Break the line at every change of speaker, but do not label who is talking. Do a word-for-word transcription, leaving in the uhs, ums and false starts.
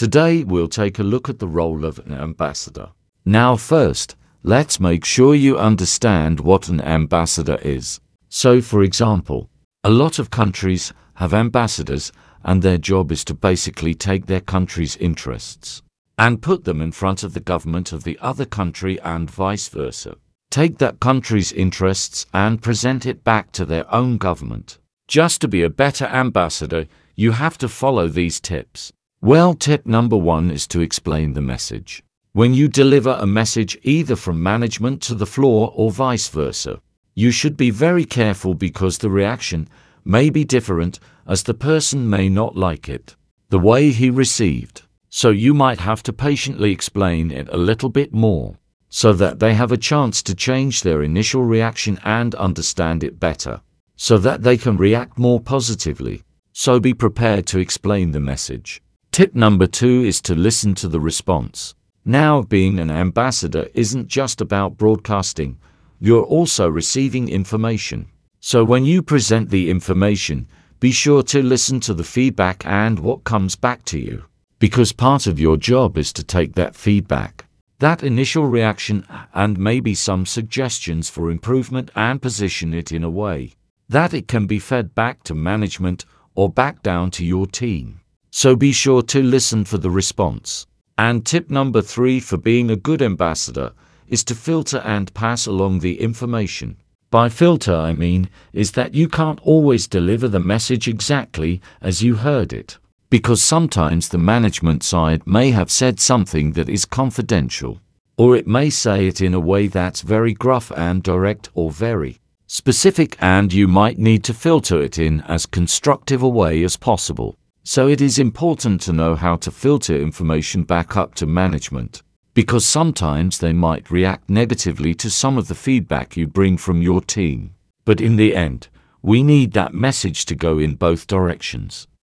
Today we'll take a look at the role of an ambassador. Now first, let's make sure you understand what an ambassador is. So for example, a lot of countries have ambassadors, and their job is to basically take their country's interests and put them in front of the government of the other country and vice versa. Take that country's interests and present it back to their own government. Just to be a better ambassador, you have to follow these tips. Well, tip number one is to explain the message. When you deliver a message either from management to the floor or vice versa, you should be very careful because the reaction may be different, as the person may not like it the way he received. So you might have to patiently explain it a little bit more, so that they have a chance to change their initial reaction and understand it better, so that they can react more positively. So be prepared to explain the message. Tip number two is to listen to the response. Now, being an ambassador isn't just about broadcasting, you're also receiving information. So when you present the information, be sure to listen to the feedback and what comes back to you, because part of your job is to take that feedback, that initial reaction, and maybe some suggestions for improvement and position it in a way that it can be fed back to management or back down to your team. So be sure to listen for the response. And tip number three for being a good ambassador is to filter and pass along the information. By filter, I mean is that you can't always deliver the message exactly as you heard it, because sometimes the management side may have said something that is confidential, or it may say it in a way that's very gruff and direct or very specific, and you might need to filter it in as constructive a way as possible. So it is important to know how to filter information back up to management, because sometimes they might react negatively to some of the feedback you bring from your team. But in the end, we need that message to go in both directions.